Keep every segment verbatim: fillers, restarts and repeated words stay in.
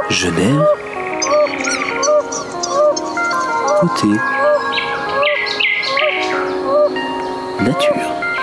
Genève, côté nature.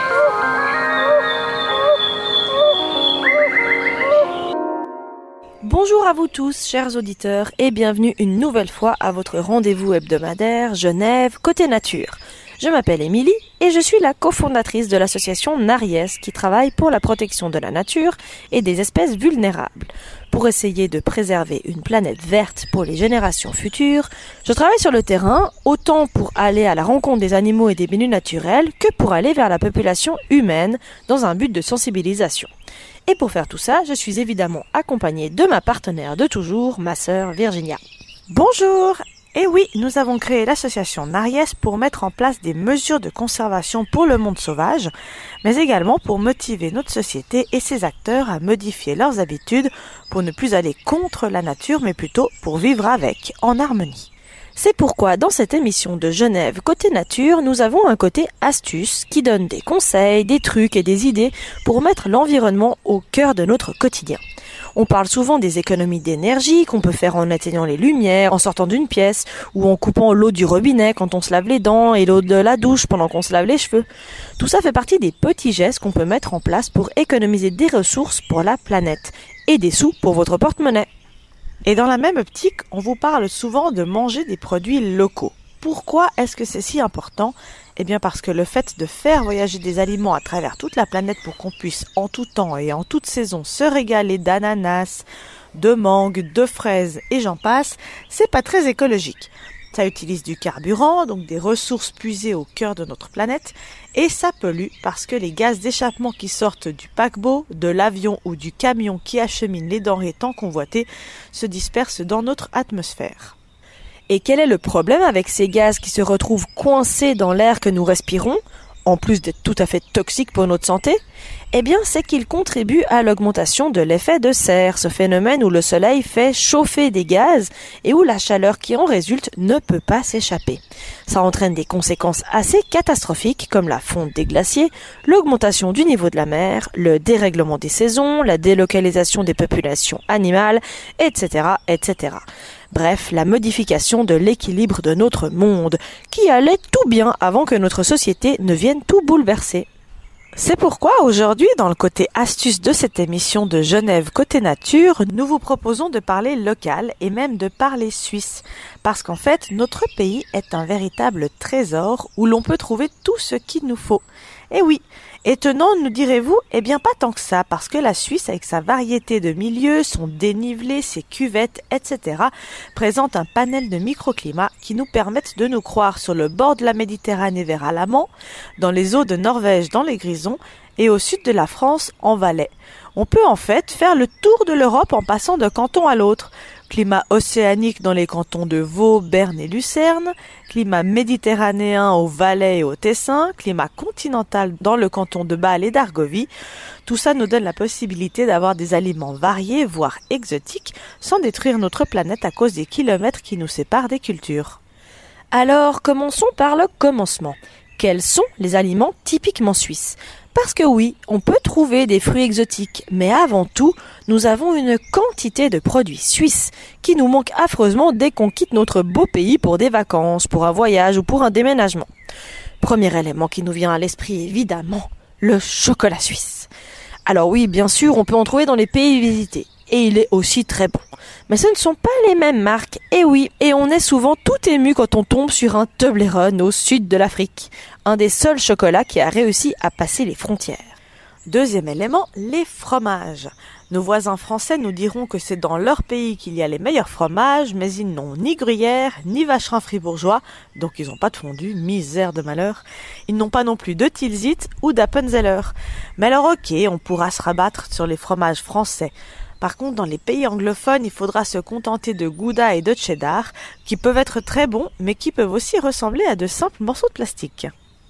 Bonjour à vous tous, chers auditeurs, et bienvenue une nouvelle fois à votre rendez-vous hebdomadaire Genève, côté nature. Je m'appelle Émilie et je suis la cofondatrice de l'association Nariès qui travaille pour la protection de la nature et des espèces vulnérables. Pour essayer de préserver une planète verte pour les générations futures, je travaille sur le terrain autant pour aller à la rencontre des animaux et des milieux naturels que pour aller vers la population humaine dans un but de sensibilisation. Et pour faire tout ça, je suis évidemment accompagnée de ma partenaire de toujours, ma sœur Virginia. Bonjour! Et oui, nous avons créé l'association Nariès pour mettre en place des mesures de conservation pour le monde sauvage, mais également pour motiver notre société et ses acteurs à modifier leurs habitudes pour ne plus aller contre la nature, mais plutôt pour vivre avec, en harmonie. C'est pourquoi dans cette émission de Genève côté nature, nous avons un côté astuce qui donne des conseils, des trucs et des idées pour mettre l'environnement au cœur de notre quotidien. On parle souvent des économies d'énergie qu'on peut faire en éteignant les lumières, en sortant d'une pièce, ou en coupant l'eau du robinet quand on se lave les dents et l'eau de la douche pendant qu'on se lave les cheveux. Tout ça fait partie des petits gestes qu'on peut mettre en place pour économiser des ressources pour la planète et des sous pour votre porte-monnaie. Et dans la même optique, on vous parle souvent de manger des produits locaux. Pourquoi est-ce que c'est si important ? Eh bien parce que le fait de faire voyager des aliments à travers toute la planète pour qu'on puisse en tout temps et en toute saison se régaler d'ananas, de mangue, de fraises et j'en passe, c'est pas très écologique. Ça utilise du carburant, donc des ressources puisées au cœur de notre planète, et ça pollue parce que les gaz d'échappement qui sortent du paquebot, de l'avion ou du camion qui achemine les denrées tant convoitées se dispersent dans notre atmosphère. Et quel est le problème avec ces gaz qui se retrouvent coincés dans l'air que nous respirons, en plus d'être tout à fait toxiques pour notre santé? Eh bien, c'est qu'ils contribuent à l'augmentation de l'effet de serre, ce phénomène où le soleil fait chauffer des gaz et où la chaleur qui en résulte ne peut pas s'échapper. Ça entraîne des conséquences assez catastrophiques comme la fonte des glaciers, l'augmentation du niveau de la mer, le dérèglement des saisons, la délocalisation des populations animales, et cetera, et cetera. Bref, la modification de l'équilibre de notre monde, qui allait tout bien avant que notre société ne vienne tout bouleverser. C'est pourquoi aujourd'hui, dans le côté astuce de cette émission de Genève côté nature, nous vous proposons de parler local et même de parler suisse. Parce qu'en fait, notre pays est un véritable trésor où l'on peut trouver tout ce qu'il nous faut. Et oui, étonnant, nous direz-vous? Eh bien pas tant que ça, parce que la Suisse, avec sa variété de milieux, son dénivelé, ses cuvettes, et cetera, présente un panel de microclimats qui nous permettent de nous croire sur le bord de la Méditerranée vers Alamand, dans les eaux de Norvège dans les Grisons, et au sud de la France en Valais. On peut en fait faire le tour de l'Europe en passant d'un canton à l'autre. Climat océanique dans les cantons de Vaud, Berne et Lucerne, climat méditerranéen au Valais et au Tessin, climat continental dans le canton de Bâle et d'Argovie. Tout ça nous donne la possibilité d'avoir des aliments variés, voire exotiques, sans détruire notre planète à cause des kilomètres qui nous séparent des cultures. Alors, commençons par le commencement. Quels sont les aliments typiquement suisses ? Parce que oui, on peut trouver des fruits exotiques, mais avant tout, nous avons une quantité de produits suisses qui nous manquent affreusement dès qu'on quitte notre beau pays pour des vacances, pour un voyage ou pour un déménagement. Premier élément qui nous vient à l'esprit, évidemment, le chocolat suisse. Alors oui, bien sûr, on peut en trouver dans les pays visités. Et il est aussi très bon. Mais ce ne sont pas les mêmes marques, et oui, et on est souvent tout ému quand on tombe sur un Toblerone au sud de l'Afrique, un des seuls chocolats qui a réussi à passer les frontières. Deuxième élément, les fromages. Nos voisins français nous diront que c'est dans leur pays qu'il y a les meilleurs fromages, mais ils n'ont ni gruyère, ni vacherin fribourgeois, donc ils n'ont pas de fondue, misère de malheur. Ils n'ont pas non plus de Tilsit ou d'Appenzeller. Mais alors ok, on pourra se rabattre sur les fromages français. Par contre, dans les pays anglophones, il faudra se contenter de Gouda et de cheddar, qui peuvent être très bons, mais qui peuvent aussi ressembler à de simples morceaux de plastique.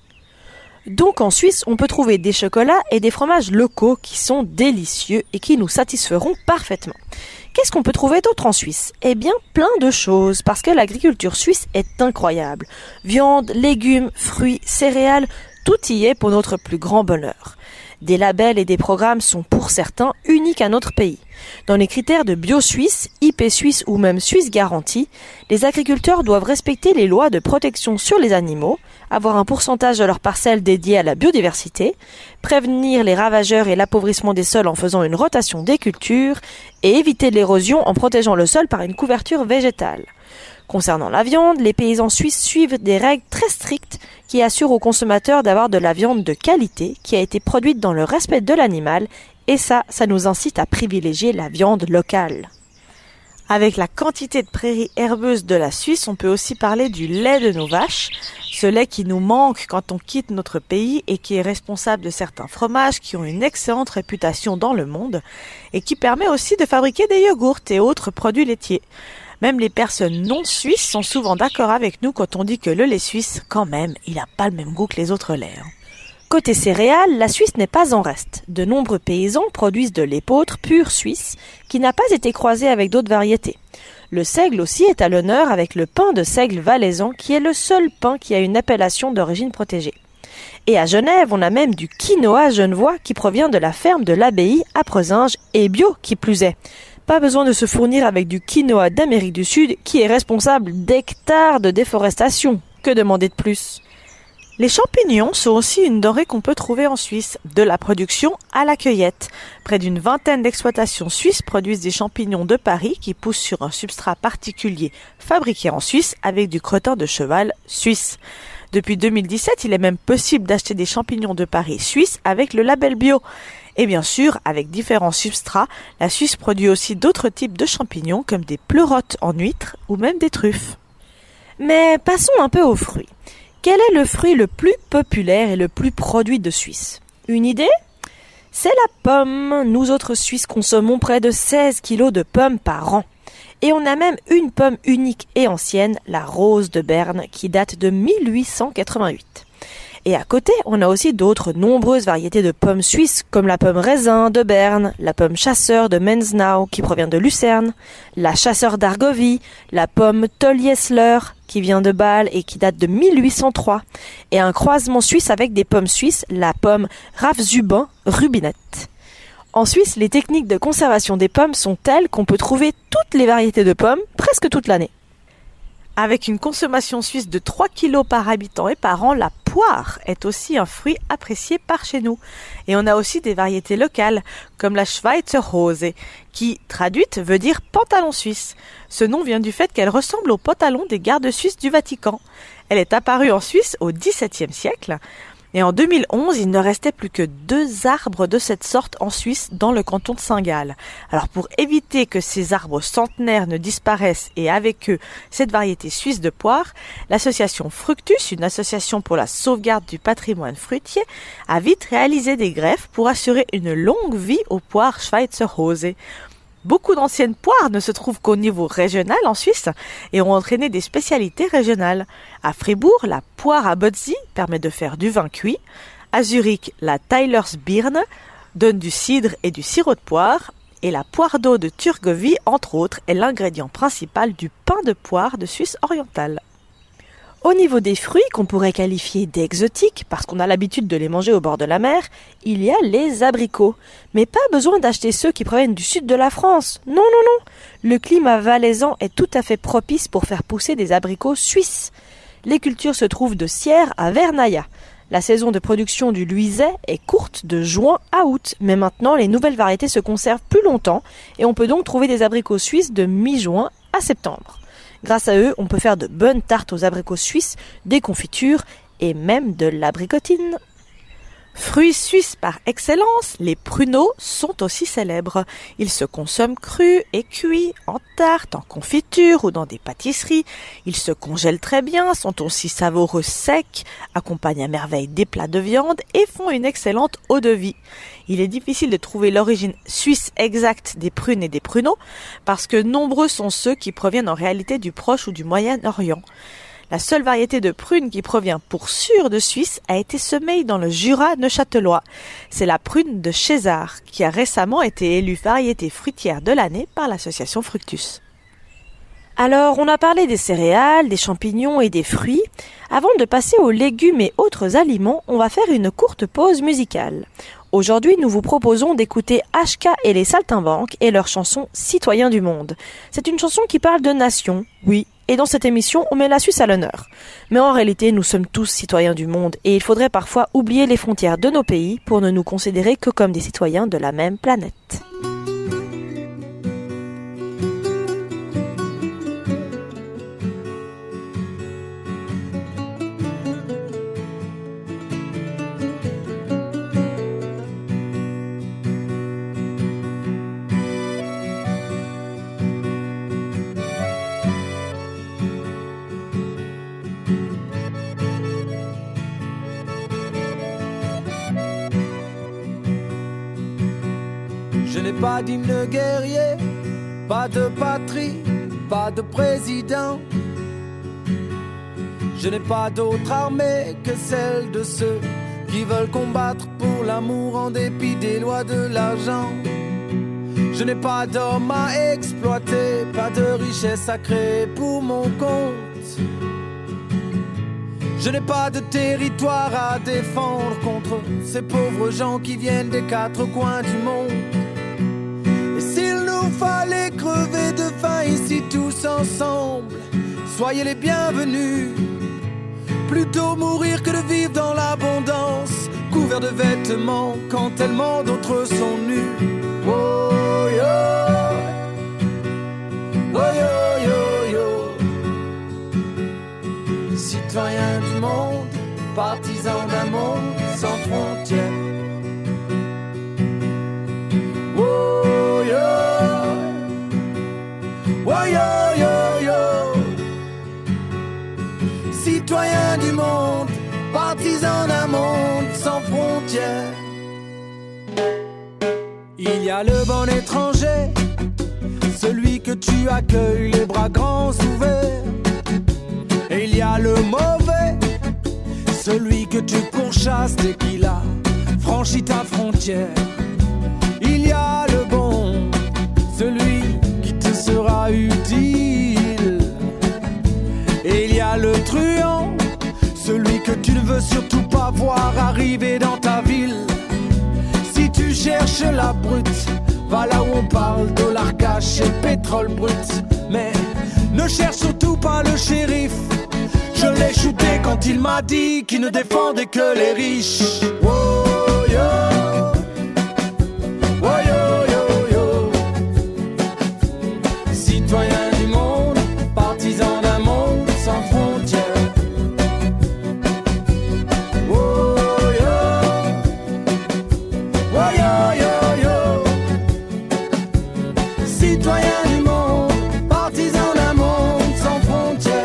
Donc en Suisse, on peut trouver des chocolats et des fromages locaux qui sont délicieux et qui nous satisferont parfaitement. Qu'est-ce qu'on peut trouver d'autre en Suisse ? Eh bien, plein de choses, parce que l'agriculture suisse est incroyable. Viande, légumes, fruits, céréales, tout y est pour notre plus grand bonheur. Des labels et des programmes sont pour certains uniques à notre pays. Dans les critères de Bio Suisse, I P Suisse ou même Suisse Garantie, les agriculteurs doivent respecter les lois de protection sur les animaux, avoir un pourcentage de leurs parcelles dédié à la biodiversité, prévenir les ravageurs et l'appauvrissement des sols en faisant une rotation des cultures et éviter l'érosion en protégeant le sol par une couverture végétale. Concernant la viande, les paysans suisses suivent des règles très strictes qui assurent aux consommateurs d'avoir de la viande de qualité qui a été produite dans le respect de l'animal et ça, ça nous incite à privilégier la viande locale. Avec la quantité de prairies herbeuses de la Suisse, on peut aussi parler du lait de nos vaches, ce lait qui nous manque quand on quitte notre pays et qui est responsable de certains fromages qui ont une excellente réputation dans le monde et qui permet aussi de fabriquer des yogourts et autres produits laitiers. Même les personnes non suisses sont souvent d'accord avec nous quand on dit que le lait suisse, quand même, il n'a pas le même goût que les autres laits. Côté céréales, la Suisse n'est pas en reste. De nombreux paysans produisent de l'épeautre pure suisse qui n'a pas été croisée avec d'autres variétés. Le seigle aussi est à l'honneur avec le pain de seigle valaisan qui est le seul pain qui a une appellation d'origine protégée. Et à Genève, on a même du quinoa genevois qui provient de la ferme de l'abbaye à Presinge et bio qui plus est. Pas besoin de se fournir avec du quinoa d'Amérique du Sud qui est responsable d'hectares de déforestation. Que demander de plus ? Les champignons sont aussi une denrée qu'on peut trouver en Suisse, de la production à la cueillette. Près d'une vingtaine d'exploitations suisses produisent des champignons de Paris qui poussent sur un substrat particulier fabriqué en Suisse avec du crottin de cheval suisse. Depuis deux mille dix-sept, il est même possible d'acheter des champignons de Paris suisses avec le label bio. Et bien sûr, avec différents substrats, la Suisse produit aussi d'autres types de champignons comme des pleurotes en huîtres ou même des truffes. Mais passons un peu aux fruits. Quel est le fruit le plus populaire et le plus produit de Suisse ? Une idée ? C'est la pomme. Nous autres Suisses consommons près de seize kilos de pommes par an. Et on a même une pomme unique et ancienne, la rose de Berne, qui date de mille huit cent quatre-vingt-huit. Et à côté, on a aussi d'autres nombreuses variétés de pommes suisses, comme la pomme raisin de Berne, la pomme chasseur de Menznau, qui provient de Lucerne, la chasseur d'Argovie, la pomme Tolliesler, qui vient de Bâle et qui date de mille huit cent trois, et un croisement suisse avec des pommes suisses, la pomme Ravzubin rubinette. En Suisse, les techniques de conservation des pommes sont telles qu'on peut trouver toutes les variétés de pommes presque toute l'année. Avec une consommation suisse de trois kilos par habitant et par an, la poire est aussi un fruit apprécié par chez nous. Et on a aussi des variétés locales, comme la Schweizer Rose, qui, traduite, veut dire pantalon suisse. Ce nom vient du fait qu'elle ressemble au pantalon des gardes suisses du Vatican. Elle est apparue en Suisse au dix-septième siècle. Et en deux mille onze, il ne restait plus que deux arbres de cette sorte en Suisse dans le canton de Saint-Gall. Alors pour éviter que ces arbres centenaires ne disparaissent et avec eux cette variété suisse de poire, l'association Fructus, une association pour la sauvegarde du patrimoine fruitier, a vite réalisé des greffes pour assurer une longue vie aux poires Schweizer Rose. Beaucoup d'anciennes poires ne se trouvent qu'au niveau régional en Suisse et ont entraîné des spécialités régionales. À Fribourg, la poire à Botzi permet de faire du vin cuit. À Zurich, la Tylersbirne donne du cidre et du sirop de poire. Et la poire d'eau de Turgovie, entre autres, est l'ingrédient principal du pain de poire de Suisse orientale. Au niveau des fruits qu'on pourrait qualifier d'exotiques, parce qu'on a l'habitude de les manger au bord de la mer, il y a les abricots. Mais pas besoin d'acheter ceux qui proviennent du sud de la France. Non, non, non. Le climat valaisan est tout à fait propice pour faire pousser des abricots suisses. Les cultures se trouvent de Sierre à Vernaya. La saison de production du Luiset est courte de juin à août, mais maintenant les nouvelles variétés se conservent plus longtemps et on peut donc trouver des abricots suisses de mi-juin à septembre. Grâce à eux, on peut faire de bonnes tartes aux abricots suisses, des confitures et même de l'abricotine. Fruits suisses par excellence, les pruneaux sont aussi célèbres. Ils se consomment crus et cuits, en tarte, en confiture ou dans des pâtisseries. Ils se congèlent très bien, sont aussi savoureux secs, accompagnent à merveille des plats de viande et font une excellente eau de vie. Il est difficile de trouver l'origine suisse exacte des prunes et des pruneaux parce que nombreux sont ceux qui proviennent en réalité du Proche ou du Moyen-Orient. La seule variété de prune qui provient pour sûr de Suisse a été semée dans le Jura neuchâtelois. C'est la prune de César, qui a récemment été élue variété fruitière de l'année par l'association Fructus. Alors, on a parlé des céréales, des champignons et des fruits. Avant de passer aux légumes et autres aliments, on va faire une courte pause musicale. Aujourd'hui, nous vous proposons d'écouter H K et les Saltimbanques et leur chanson Citoyens du monde. C'est une chanson qui parle de nation, oui, et dans cette émission, on met la Suisse à l'honneur. Mais en réalité, nous sommes tous citoyens du monde et il faudrait parfois oublier les frontières de nos pays pour ne nous considérer que comme des citoyens de la même planète. Je n'ai pas d'hymne guerrier, pas de patrie, pas de président. Je n'ai pas d'autre armée que celle de ceux qui veulent combattre pour l'amour en dépit des lois de l'argent. Je n'ai pas d'homme à exploiter, pas de richesse à créer pour mon compte. Je n'ai pas de territoire à défendre contre ces pauvres gens qui viennent des quatre coins du monde. Et s'il nous fallait crever de faim ici tous ensemble, soyez les bienvenus. Plutôt mourir que de vivre dans l'abondance, couverts de vêtements quand tellement d'autres sont nus. Oh yo, oh yo yo yo. Citoyens du monde, partisans d'un monde sans frontières. Oh yo, oh yo yo yo. Citoyens du monde, partisans d'un monde sans frontières. Il y a le bon étranger, celui que tu accueilles les bras grands ouverts. Et il y a le mauvais, celui que tu pourchasses dès qu'il a franchi ta frontière. Il y a le bon, celui qui te sera utile. Et il y a le truand, celui que tu ne veux surtout pas voir arriver dans ta ville. Si tu cherches la brute, va là où on parle dollar cash et pétrole brut. Mais ne cherche surtout pas le shérif, je l'ai shooté quand il m'a dit qu'il ne défendait que les riches. Oh yo, oh yo yo yo. Citoyens du monde, partisans d'un monde sans frontières. Oh yo, oh yo yo yo. Citoyens du monde, partisans d'un monde sans frontières.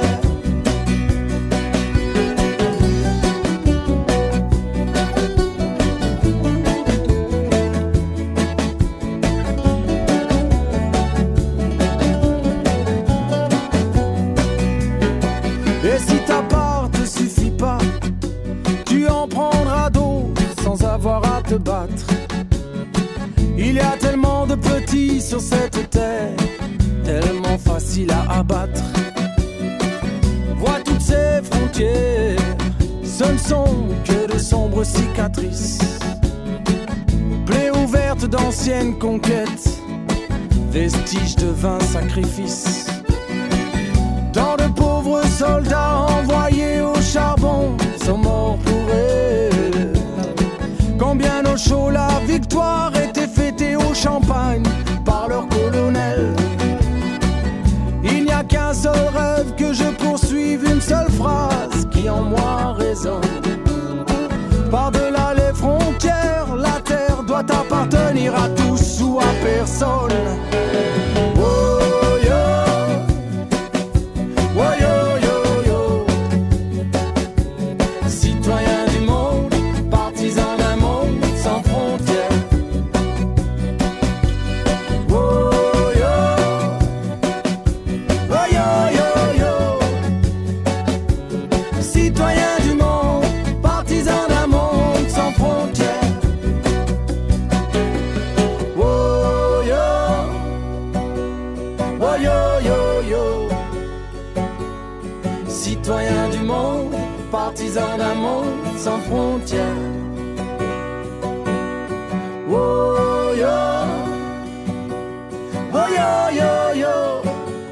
Et si ta part te suffit pas, tu en prendras d'autres sans avoir à te battre. Il y a tellement de petits sur cette terre, tellement facile à abattre. Vois toutes ces frontières, ce ne sont que de sombres cicatrices, plaies ouvertes d'anciennes conquêtes, vestiges de vains sacrifices. Tant de pauvres soldats envoyés au charbon sont morts pour elle. Combien au chaud la victoire était fêtée au champagne par leur colonel. Il n'y a qu'un seul rêve que je poursuive, une seule phrase qui en moi résonne. Par-delà les frontières, la terre doit appartenir à tous ou à personne. Oh yo, oh yo yo yo. Citoyens du monde, partisans d'un monde sans frontières. Oh yo, oh yo yo yo. Citoyens du monde, partisans d'un monde sans frontières. Oh yo, oh yo yo yo. Citoyens du monde, partisans d'un monde sans frontières. Oh yo, oh yo yo yo.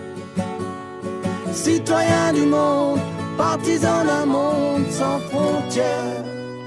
Citoyens du monde, partisans d'un monde sans frontières.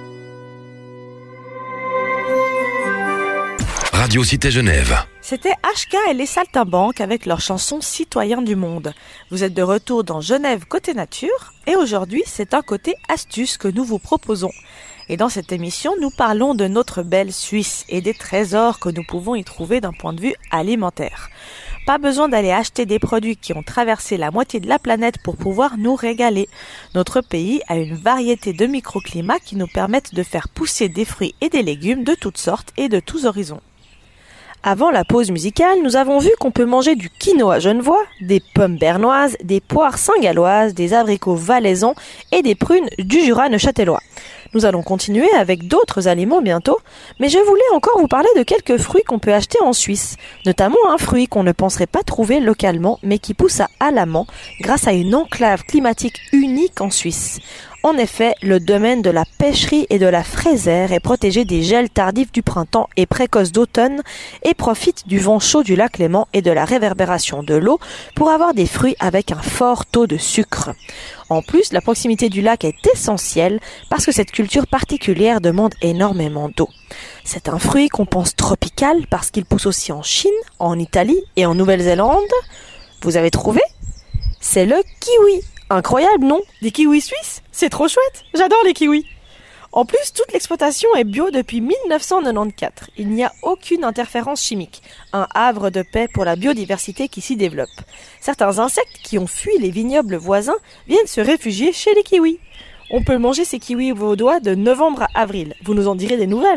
Radio Cité Genève. C'était H K et les Saltimbanques avec leur chanson Citoyens du monde. Vous êtes de retour dans Genève Côté Nature et aujourd'hui c'est un côté astuce que nous vous proposons. Et dans cette émission, nous parlons de notre belle Suisse et des trésors que nous pouvons y trouver d'un point de vue alimentaire. Pas besoin d'aller acheter des produits qui ont traversé la moitié de la planète pour pouvoir nous régaler. Notre pays a une variété de microclimats qui nous permettent de faire pousser des fruits et des légumes de toutes sortes et de tous horizons. Avant la pause musicale, nous avons vu qu'on peut manger du quinoa genevois, des pommes bernoises, des poires saint-galloises, des abricots valaisans et des prunes du Jura neuchâtelois. Nous allons continuer avec d'autres aliments bientôt, mais je voulais encore vous parler de quelques fruits qu'on peut acheter en Suisse, notamment un fruit qu'on ne penserait pas trouver localement, mais qui pousse à Alamand grâce à une enclave climatique unique en Suisse. En effet, le domaine de la pêcherie et de la fraisière est protégé des gels tardifs du printemps et précoces d'automne et profite du vent chaud du lac Léman et de la réverbération de l'eau pour avoir des fruits avec un fort taux de sucre. En plus, la proximité du lac est essentielle parce que cette culture particulière demande énormément d'eau. C'est un fruit qu'on pense tropical parce qu'il pousse aussi en Chine, en Italie et en Nouvelle-Zélande. Vous avez trouvé ? C'est le kiwi. Incroyable, non ? Des kiwis suisses ? C'est trop chouette. J'adore les kiwis. En plus, toute l'exploitation est bio depuis mille neuf cent quatre-vingt-quatorze. Il n'y a aucune interférence chimique. Un havre de paix pour la biodiversité qui s'y développe. Certains insectes qui ont fui les vignobles voisins viennent se réfugier chez les kiwis. On peut manger ces kiwis vaudois de novembre à avril. Vous nous en direz des nouvelles ?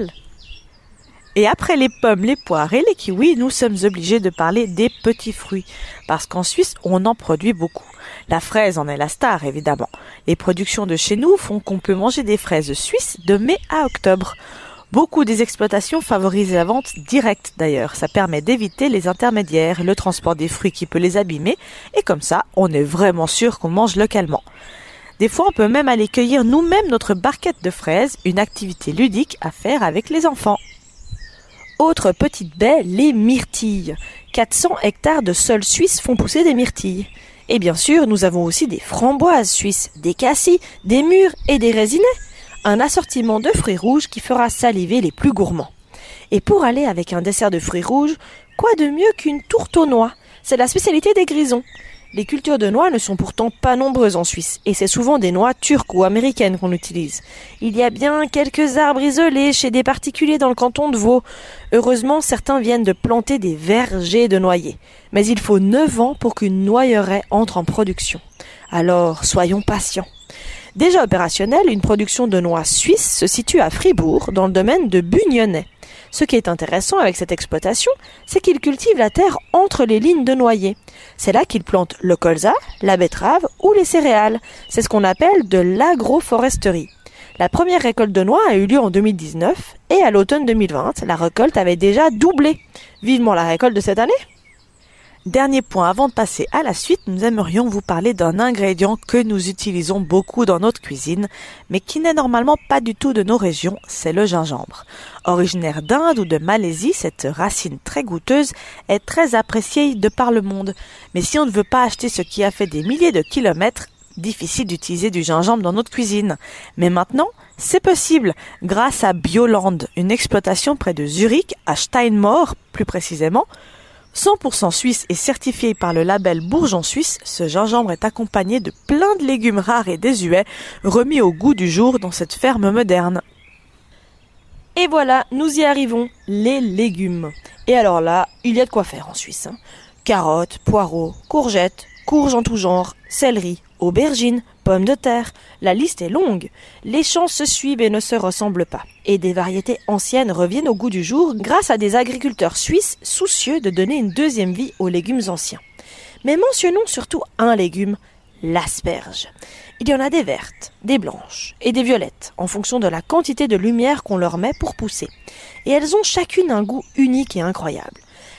Et après les pommes, les poires et les kiwis, nous sommes obligés de parler des petits fruits. Parce qu'en Suisse, on en produit beaucoup. La fraise en est la star, évidemment. Les productions de chez nous font qu'on peut manger des fraises suisses de mai à octobre. Beaucoup des exploitations favorisent la vente directe d'ailleurs. Ça permet d'éviter les intermédiaires, le transport des fruits qui peut les abîmer. Et comme ça, on est vraiment sûr qu'on mange localement. Des fois, on peut même aller cueillir nous-mêmes notre barquette de fraises, une activité ludique à faire avec les enfants. Autre petite baie, les myrtilles. quatre cents hectares de sol suisse font pousser des myrtilles. Et bien sûr, nous avons aussi des framboises suisses, des cassis, des mûres et des résinets. Un assortiment de fruits rouges qui fera saliver les plus gourmands. Et pour aller avec un dessert de fruits rouges, quoi de mieux qu'une tourte aux noix ? C'est la spécialité des Grisons. Les cultures de noix ne sont pourtant pas nombreuses en Suisse, et c'est souvent des noix turques ou américaines qu'on utilise. Il y a bien quelques arbres isolés chez des particuliers dans le canton de Vaud. Heureusement, certains viennent de planter des vergers de noyers. Mais il faut neuf ans pour qu'une noyeraie entre en production. Alors, soyons patients. Déjà opérationnelle, une production de noix suisse se situe à Fribourg, dans le domaine de Bugnonnet. Ce qui est intéressant avec cette exploitation, c'est qu'ils cultivent la terre entre les lignes de noyers. C'est là qu'ils plantent le colza, la betterave ou les céréales. C'est ce qu'on appelle de l'agroforesterie. La première récolte de noix a eu lieu en deux mille dix-neuf et à l'automne deux mille vingt, la récolte avait déjà doublé. Vivement la récolte de cette année. Dernier point, avant de passer à la suite, nous aimerions vous parler d'un ingrédient que nous utilisons beaucoup dans notre cuisine, mais qui n'est normalement pas du tout de nos régions, c'est le gingembre. Originaire d'Inde ou de Malaisie, cette racine très goûteuse est très appréciée de par le monde. Mais si on ne veut pas acheter ce qui a fait des milliers de kilomètres, difficile d'utiliser du gingembre dans notre cuisine. Mais maintenant, c'est possible, grâce à Bioland, une exploitation près de Zurich, à Steinmoor plus précisément. cent pour cent suisse et certifié par le label Bourgeon Suisse, ce gingembre est accompagné de plein de légumes rares et désuets remis au goût du jour dans cette ferme moderne. Et voilà, nous y arrivons, les légumes. Et alors là, il y a de quoi faire en Suisse. Hein. Carottes, poireaux, courgettes, courges en tout genre, céleri, aubergines, pommes de terre. La liste est longue. Les champs se suivent et ne se ressemblent pas. Et des variétés anciennes reviennent au goût du jour grâce à des agriculteurs suisses soucieux de donner une deuxième vie aux légumes anciens. Mais mentionnons surtout un légume, l'asperge. Il y en a des vertes, des blanches et des violettes en fonction de la quantité de lumière qu'on leur met pour pousser. Et elles ont chacune un goût unique et incroyable.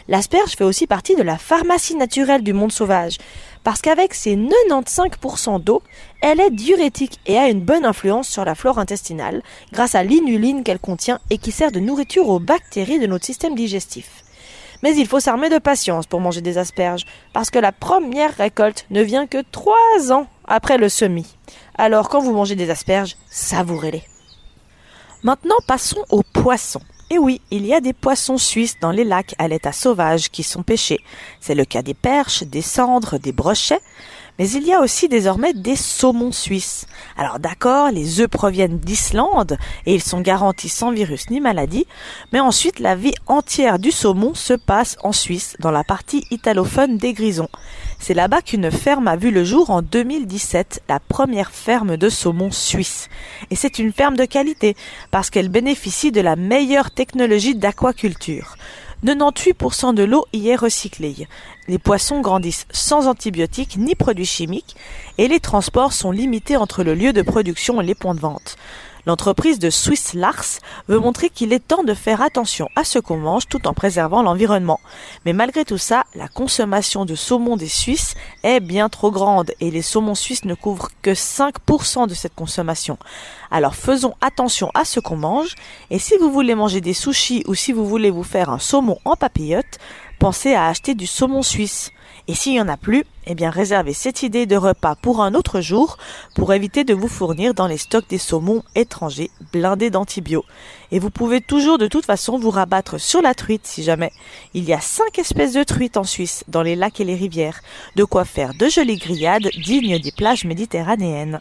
L'asperge fait aussi partie de la pharmacie naturelle du monde sauvage, parce qu'avec ses quatre-vingt-quinze pour cent d'eau, elle est diurétique et a une bonne influence sur la flore intestinale, grâce à l'inuline qu'elle contient et qui sert de nourriture aux bactéries de notre système digestif. Mais il faut s'armer de patience pour manger des asperges, parce que la première récolte ne vient que trois ans après le semis. Alors quand vous mangez des asperges, savourez-les. Maintenant, passons aux poissons. Et oui, il y a des poissons suisses dans les lacs à l'état sauvage qui sont pêchés. C'est le cas des perches, des cendres, des brochets. Mais il y a aussi désormais des saumons suisses. Alors d'accord, les œufs proviennent d'Islande et ils sont garantis sans virus ni maladie, mais ensuite la vie entière du saumon se passe en Suisse, dans la partie italophone des Grisons. C'est là-bas qu'une ferme a vu le jour en deux mille dix-sept, la première ferme de saumon suisse. Et c'est une ferme de qualité, parce qu'elle bénéficie de la meilleure technologie d'aquaculture. quatre-vingt-dix-huit pour cent de l'eau y est recyclée. Les poissons grandissent sans antibiotiques ni produits chimiques et les transports sont limités entre le lieu de production et les points de vente. L'entreprise de Swiss Lars veut montrer qu'il est temps de faire attention à ce qu'on mange tout en préservant l'environnement. Mais malgré tout ça, la consommation de saumon des Suisses est bien trop grande et les saumons suisses ne couvrent que cinq pour cent de cette consommation. Alors faisons attention à ce qu'on mange et si vous voulez manger des sushis ou si vous voulez vous faire un saumon en papillote, pensez à acheter du saumon suisse. Et s'il n'y en a plus, eh bien réservez cette idée de repas pour un autre jour pour éviter de vous fournir dans les stocks des saumons étrangers blindés d'antibio. Et vous pouvez toujours de toute façon vous rabattre sur la truite si jamais. Il y a cinq espèces de truites en Suisse, dans les lacs et les rivières. De quoi faire de jolies grillades dignes des plages méditerranéennes.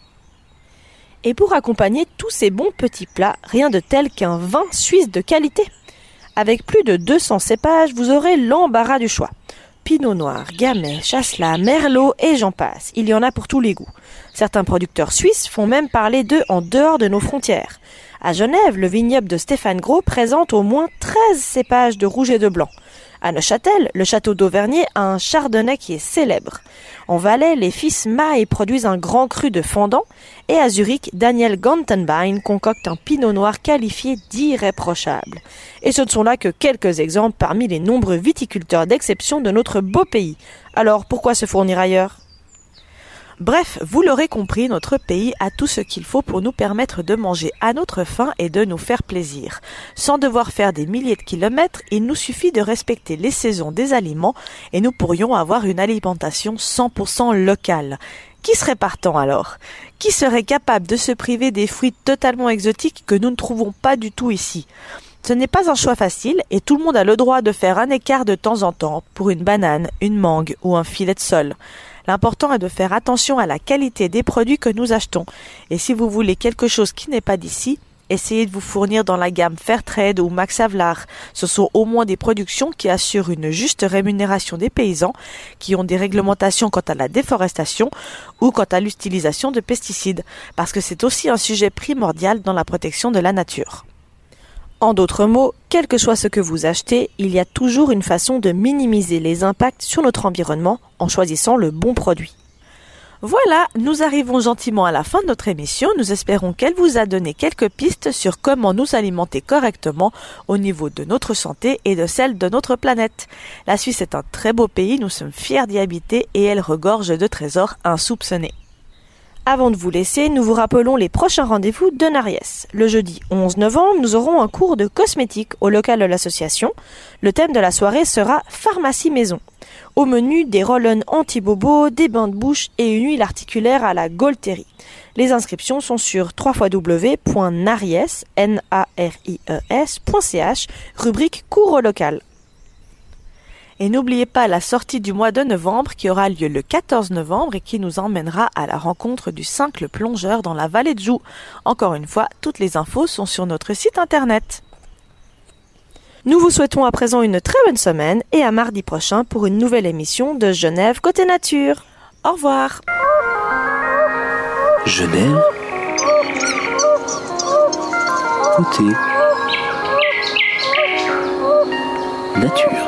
Et pour accompagner tous ces bons petits plats, rien de tel qu'un vin suisse de qualité. Avec plus de deux cents cépages, vous aurez l'embarras du choix. Pinot Noir, Gamay, Chasselas, Merlot et j'en passe. Il y en a pour tous les goûts. Certains producteurs suisses font même parler d'eux en dehors de nos frontières. À Genève, le vignoble de Stéphane Gros présente au moins treize cépages de rouge et de blanc. À Neuchâtel, le château d'Auvergne a un chardonnay qui est célèbre. En Valais, les fils Maille produisent un grand cru de fendant. Et à Zurich, Daniel Gantenbein concocte un pinot noir qualifié d'irréprochable. Et ce ne sont là que quelques exemples parmi les nombreux viticulteurs d'exception de notre beau pays. Alors pourquoi se fournir ailleurs ? Bref, vous l'aurez compris, notre pays a tout ce qu'il faut pour nous permettre de manger à notre faim et de nous faire plaisir. Sans devoir faire des milliers de kilomètres, il nous suffit de respecter les saisons des aliments et nous pourrions avoir une alimentation cent pour cent locale. Qui serait partant alors ? Qui serait capable de se priver des fruits totalement exotiques que nous ne trouvons pas du tout ici ? Ce n'est pas un choix facile et tout le monde a le droit de faire un écart de temps en temps pour une banane, une mangue ou un filet de sole. L'important est de faire attention à la qualité des produits que nous achetons. Et si vous voulez quelque chose qui n'est pas d'ici, essayez de vous fournir dans la gamme Fairtrade ou Max Havelaar. Ce sont au moins des productions qui assurent une juste rémunération des paysans, qui ont des réglementations quant à la déforestation ou quant à l'utilisation de pesticides, parce que c'est aussi un sujet primordial dans la protection de la nature. En d'autres mots, quel que soit ce que vous achetez, il y a toujours une façon de minimiser les impacts sur notre environnement en choisissant le bon produit. Voilà, nous arrivons gentiment à la fin de notre émission. Nous espérons qu'elle vous a donné quelques pistes sur comment nous alimenter correctement au niveau de notre santé et de celle de notre planète. La Suisse est un très beau pays, nous sommes fiers d'y habiter et elle regorge de trésors insoupçonnés. Avant de vous laisser, nous vous rappelons les prochains rendez-vous de Nariès. Le jeudi onze novembre, nous aurons un cours de cosmétique au local de l'association. Le thème de la soirée sera Pharmacie Maison. Au menu, des roll-on anti-bobo, des bains de bouche et une huile articulaire à la Golterie. Les inscriptions sont sur w w w point nariès point c h, rubrique cours au local. Et n'oubliez pas la sortie du mois de novembre qui aura lieu le quatorze novembre et qui nous emmènera à la rencontre du cinq plongeur dans la vallée de Joux. Encore une fois, toutes les infos sont sur notre site internet. Nous vous souhaitons à présent une très bonne semaine et à mardi prochain pour une nouvelle émission de Genève Côté Nature. Au revoir. Genève Côté Nature.